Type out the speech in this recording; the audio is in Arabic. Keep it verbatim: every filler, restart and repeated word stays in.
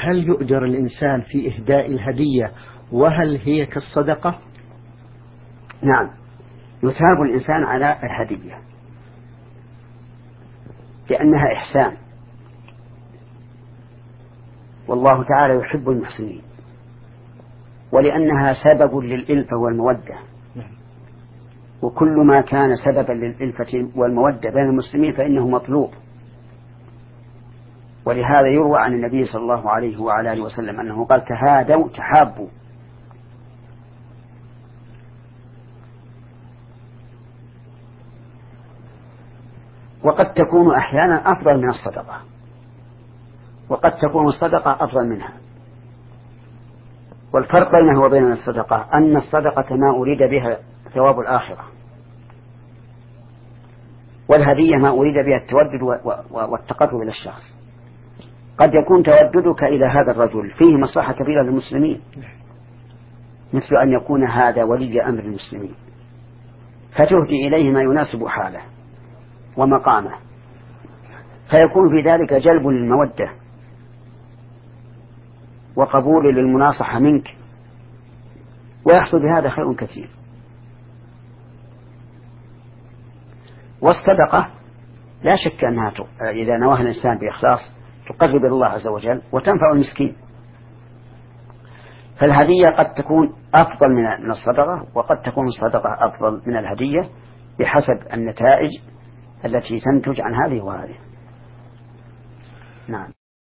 هل يؤجر الإنسان في إهداء الهدية وهل هي كالصدقة؟ نعم، يثاب الإنسان على الهدية لأنها إحسان، والله تعالى يحب المحسنين، ولأنها سبب للإلفة والمودة، وكل ما كان سببا للإلفة والمودة بين المسلمين فإنه مطلوب. ولهذا يروى عن النبي صلى الله عليه وعلى آله وسلم أنه قال: تهادوا تحابوا. وقد تكون أحيانا أفضل من الصدقة، وقد تكون الصدقة أفضل منها. والفرق بينه وبين الصدقة أن الصدقة ما أريد بها ثواب الآخرة، والهدية ما أريد بها التودد والتقرب إلى الشخص. قد يكون توددك إلى هذا الرجل فيه مصلحة كبيرة للمسلمين، مثل أن يكون هذا ولي أمر المسلمين فتهدي إليه ما يناسب حاله ومقامه، فيكون في ذلك جلب للمودة وقبول للمناصحة منك، ويحصل بهذا خير كثير. والصدقة لا شك أنها إذا نواها الإنسان بإخلاص تقرب إلى الله عز وجل وتنفع المسكين. فالهدية قد تكون أفضل من الصدقة، وقد تكون الصدقة أفضل من الهدية بحسب النتائج التي تنتج عن هذه وهذه. نعم.